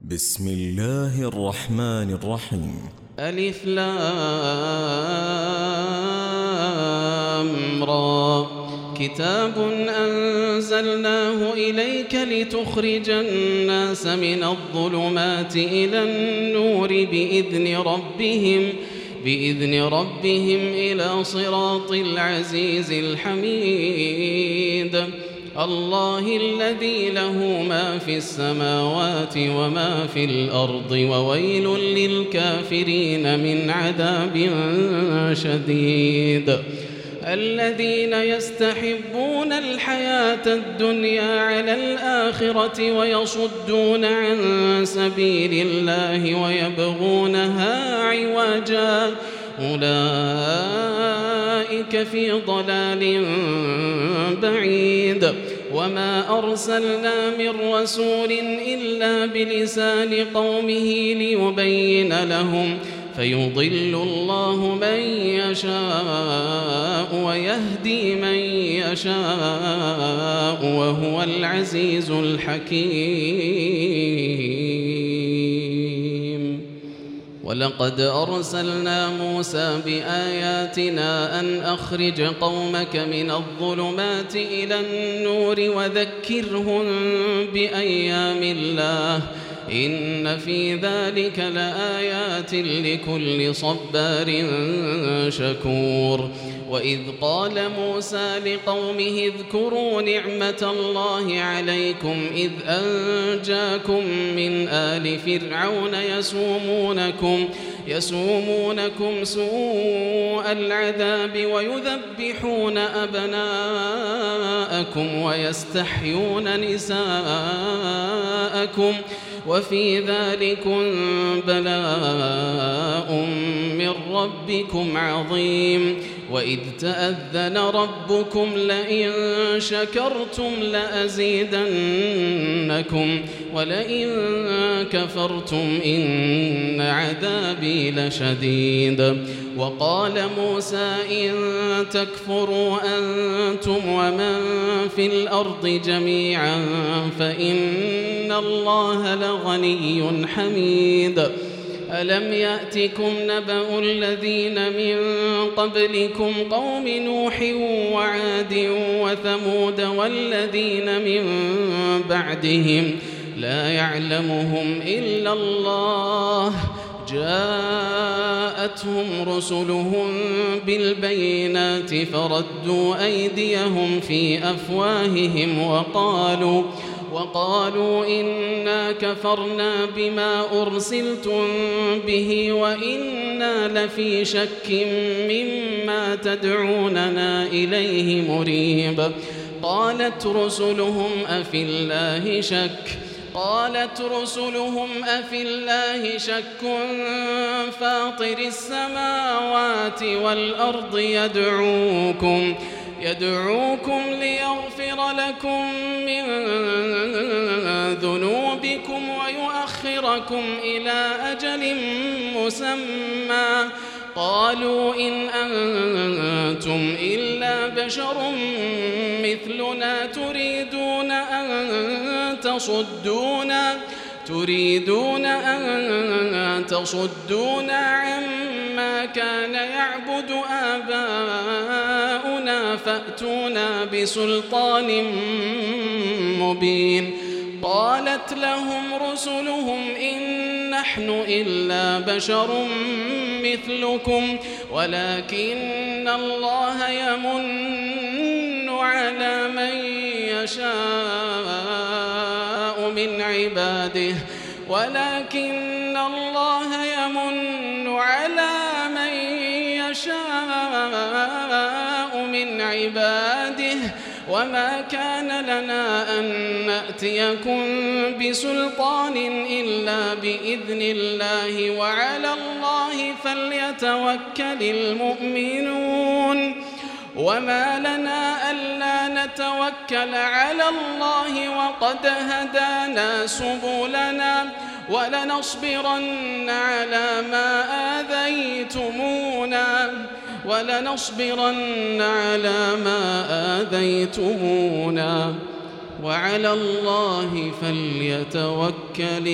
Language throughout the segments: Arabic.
بسم الله الرحمن الرحيم. ألف لام را. كتاب أنزلناه إليك لتخرج الناس من الظلمات إلى النور بإذن ربهم إلى صراط العزيز الحميد. الله الذي له ما في السماوات وما في الأرض وويل للكافرين من عذاب شديد. الذين يستحبون الحياة الدنيا على الآخرة ويصدون عن سبيل الله ويبغونها عوجا أولئك في ضلال بعيد. وما أرسلنا من رسول إلا بلسان قومه ليبين لهم فيضل الله من يشاء ويهدي من يشاء وهو العزيز الحكيم. ولقد أرسلنا موسى بآياتنا أن أخرج قومك من الظلمات إلى النور وذكرهم بأيام الله إن في ذلك لآيات لكل صبار شكور. وإذ قال موسى لقومه اذكروا نعمة الله عليكم إذ أنجاكم من آل فرعون يسومونكم سوء العذاب ويذبحون أبناءكم ويستحيون نساءكم وفي ذلكم بلاء من ربكم عظيم. وإذ تأذن ربكم لئن شكرتم لأزيدنكم ولئن كفرتم إن عذابي لشديد. وقال موسى إن تكفروا أنتم ومن في الأرض جميعا فإن الله لغني حميد. ألم يأتكم نبأ الذين من قبلكم قوم نوح وعاد وثمود والذين من بعدهم لا يعلمهم إلا الله جاءتهم رسلهم بالبينات فردوا أيديهم في أفواههم وقالوا إنا كفرنا بما أرسلتم به وإنا لفي شك مما تدعوننا إليه مريب. قالت رسلهم أفي الله شك فاطر السماوات والأرض يدعوكم ليغفر لكم من ذنوبكم ويؤخركم إلى أجل مسمى. قالوا إن أنتم إلا بشر مثلنا تريدون أن تصدونا عما كان يعبد آباؤنا فأتونا بسلطان مبين. قالت لهم رسلهم إن نحن إلا بشر مثلكم ولكن الله يمن على من يشاء من عباده وما كان لنا أن نأتيكم بسلطان إلا بإذن الله وعلى الله فليتوكل المؤمنون. وما لنا ألا نتوكل على الله وقد هدانا سبلنا ولنصبرن على ما آذيتمونا وعلى الله فليتوكل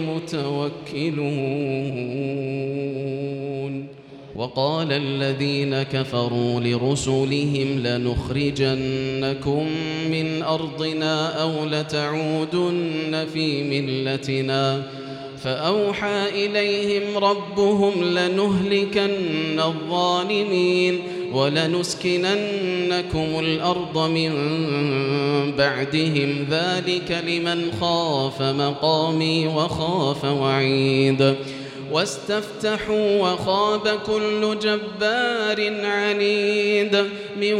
المتوكلون. وقال الذين كفروا لرسلهم لنخرجنكم من أرضنا أو لتعودن في ملتنا فأوحى إليهم ربهم لنهلكن الظالمين ولنسكننكم الأرض من بعدهم ذلك لمن خاف مقامي وخاف وعيد. واستفتحوا وخاب كل جبار عنيد من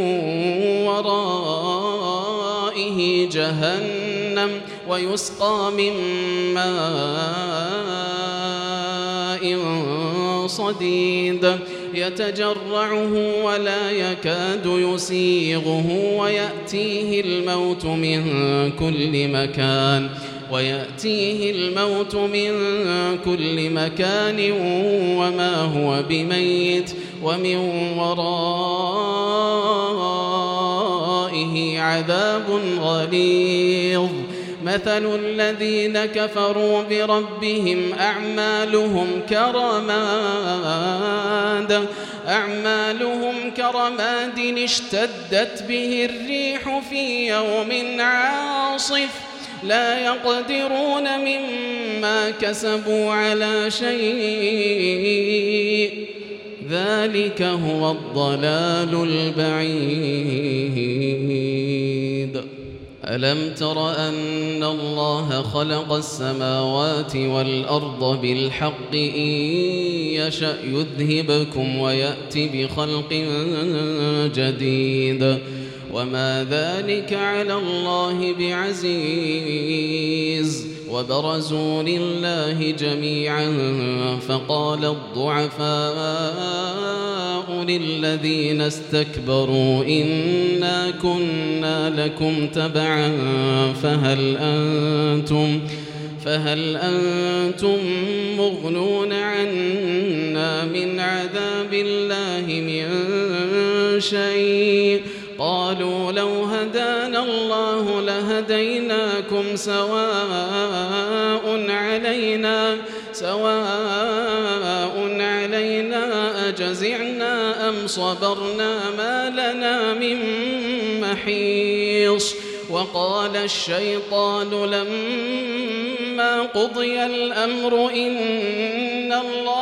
ورائه جهنم ويسقى من ماء صديد يتجرعه ولا يكاد يسيغه ويأتيه الموت من كل مكان وما هو بميت ومن ورائه عذاب غليظ. مثل الذين كفروا بربهم أعمالهم كرماد اشتدت به الريح في يوم عاصف لا يقدرون مما كسبوا على شيء ذلك هو الضلال البعيد. ألم تر أن الله خلق السماوات والأرض بالحق إن يشأ يذهبكم ويأتي بخلق جديد وما ذلك على الله بعزيز. وبرزوا لله جميعا فقال الضعفاء للذين استكبروا إنا كنا لكم تبعا فهل أنتم مغنون عنا من عذاب الله من شيء قالوا لو هدانا الله لهديناكم سواء علينا أجزعنا أم صبرنا ما لنا من محيص. وقال الشيطان لما قضي الأمر إن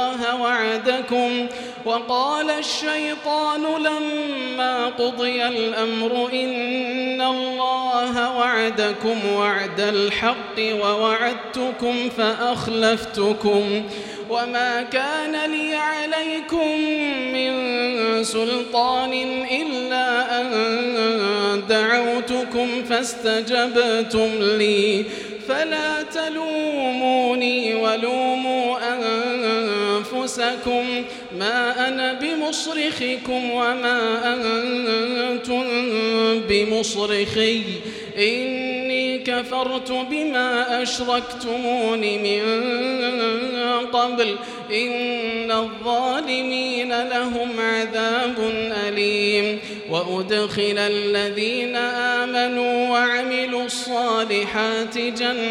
الله وعدكم وعد الحق ووعدتكم فأخلفتكم وما كان لي عليكم من سلطان إلا أن دعوتكم فاستجبتم لي فلا تلوموني ولوموا أنفسكم ما أنا بمصرخكم وما أنتم بمصرخي إني كفرت بما أشركتمون من قبل إن الظالمين لهم عذاب أليم. وأدخل الذين آمنوا وعملوا الصالحات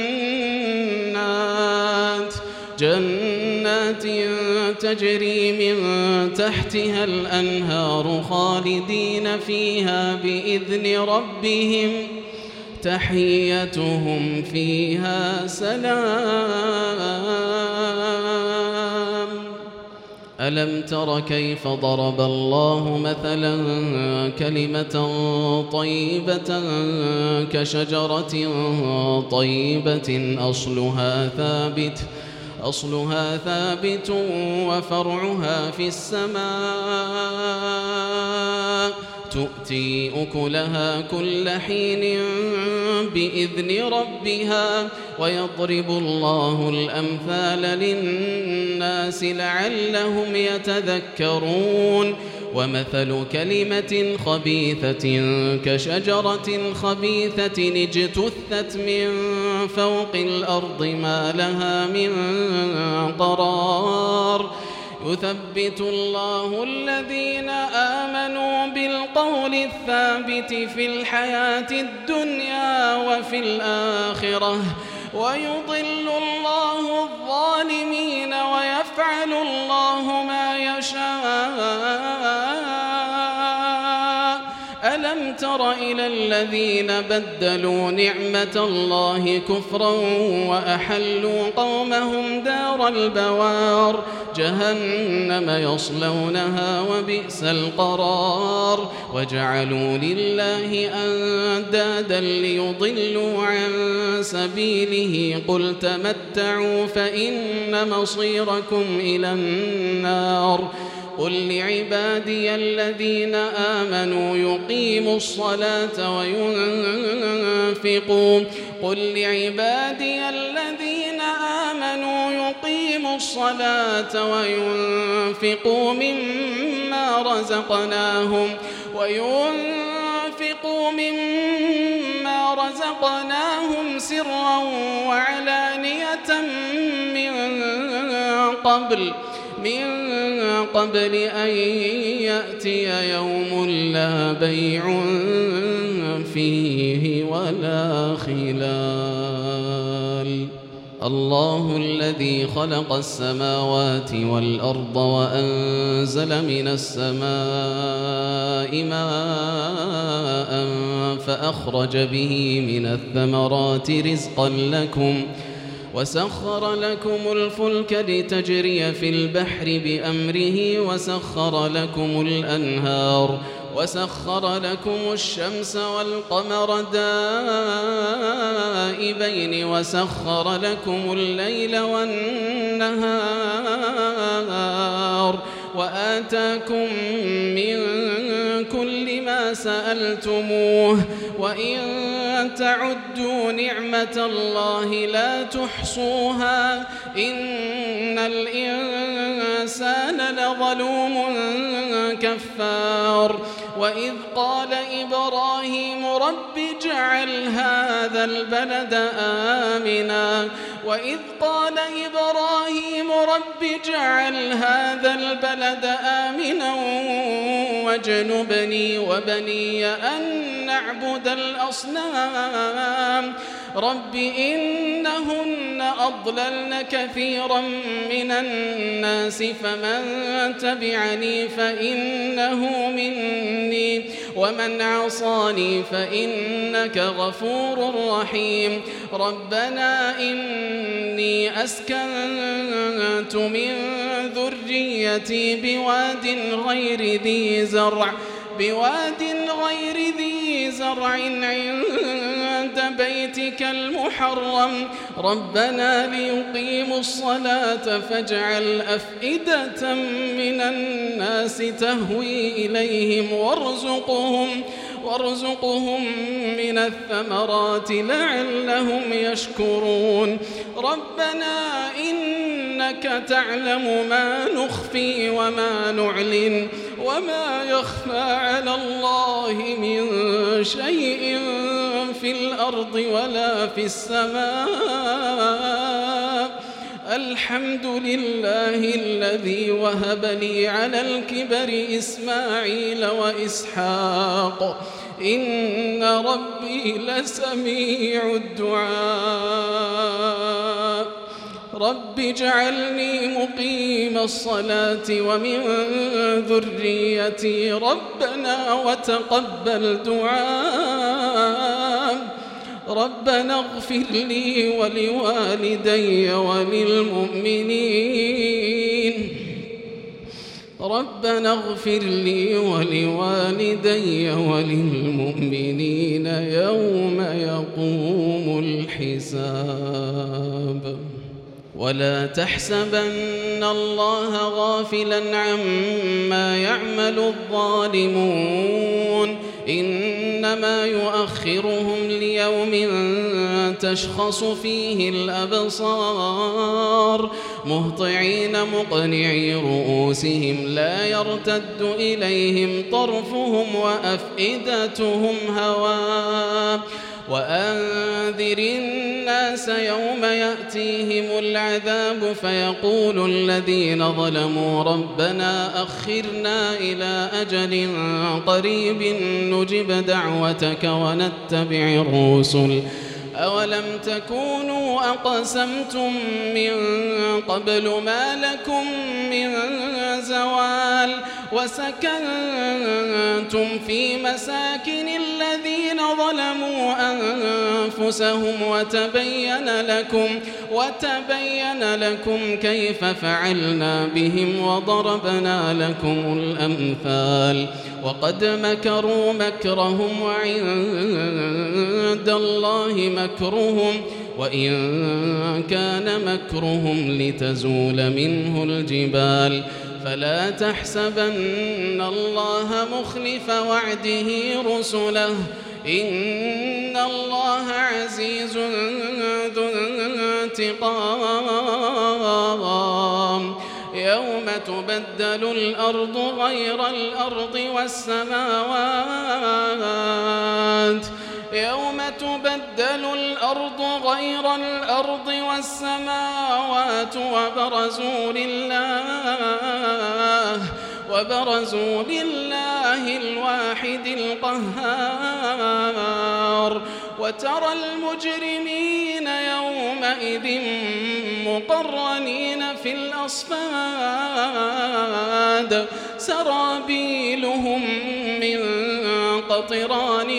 جنات تجري من تحتها الأنهار خالدين فيها بإذن ربهم تحيتهم فيها سلام. ألم تر كيف ضرب الله مثلا كلمة طيبة كشجرة طيبة أصلها ثابت وفرعها في السماء تؤتي أكلها كل حين بإذن ربها ويضرب الله الأمثال للناس لعلهم يتذكرون. ومثل كلمة خبيثة كشجرة خبيثة اجتثت من فوق الأرض ما لها من قرار يثبت الله الذين آمنوا بالقول الثابت في الحياة الدنيا وفي الآخرة ويضل الله الظالمين ويفعل الله ما يشاء. ألم تر إلى الذين بدلوا نعمة الله كفرا وأحلوا قومهم دار البوار جهنم يصلونها وبئس القرار وجعلوا لله أندادا ليضلوا عن سبيله قل تمتعوا فإن مصيركم إلى النار قل لعبادي الذين آمنوا يقيموا الصلاة وينفقوا مما رزقناهم سرا وعلانية من قبل أن يأتي يوم لا بيع فيه ولا خلال. الله الذي خلق السماوات والأرض وأنزل من السماء ماء فأخرج به من الثمرات رزقا لكم وسخر لكم الفلك لتجري في البحر بأمره وسخر لكم الأنهار وسخر لكم الشمس والقمر دائبين وسخر لكم الليل والنهار وآتاكم من كل ما سألتموه وإن تعدوا نعمة الله لا تحصوها إن الإنسان لظلوم كفار. وإذ قال إبراهيم رب اجعل هذا البلد آمنا واجنبني وبني أن نعبد الأصنام رب إنهن أضللن كثيرا من الناس فمن تبعني فإنه مني ومن عصاني فإنك غفور رحيم. ربنا إني أسكنت من ذريتي بواد غير ذي زرع عند بيتك المحرم ربنا ليقيموا الصلاة فاجعل أفئدة من الناس تهوي إليهم وارزقهم من الثمرات لعلهم يشكرون. ربنا إنك تعلم ما نخفي وما نعلن وما يخفى على الله من شيء في الأرض ولا في السماء. الحمد لله الذي وهب لي على الكبر إسماعيل وإسحاق إن ربي لسميع الدعاء. رب اجعلني مقيم الصلاة ومن ذريتي ربنا وتقبل دعاء. ربنا اغفر لي ولوالدي وللمؤمنين يوم يقوم الحساب. ولا تحسبن الله غافلا عما يعمل الظالمون إنما يؤخرهم ليوم تشخص فيه الأبصار مهطعين مقنعي رؤوسهم لا يرتد إليهم طرفهم وأفئدتهم هواء وأنذر الناس يوم يأتيهم العذاب فيقول الذين ظلموا ربنا أخرنا إلى أجل قريب نجب دعوتك ونتبع الرسل أولم تكونوا أقسمتم من قبل ما لكم من زوال وسكنتم في مساكن الذين ظلموا أنفسهم وتبين لكم كيف فعلنا بهم وضربنا لكم الأمثال وقد مكروا مكرهم وعند الله مكرهم وإن كان مكرهم لتزول منه الجبال فلا تحسبن الله مخلف وعده رسله إن الله عزيز ذو انتقام يوم تبدل الأرض غير الأرض والسماوات وبرزوا لله الواحد القهار وترى المجرمين يومئذ مقرنين في الأصفاد سرابيلهم من قطران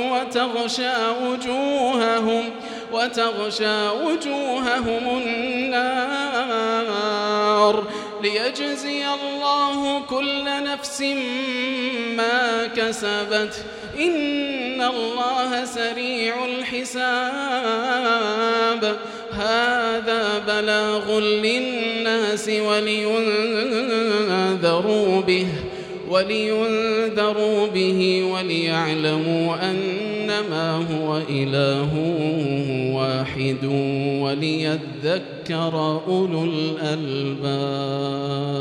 وتغشى وجوههم النار ليجزي الله كل نفس ما كسبت إن الله سريع الحساب هذا بلاغ للناس ولينذروا به وليعلموا أنما هو إله واحد وليذكر أولو الألباب.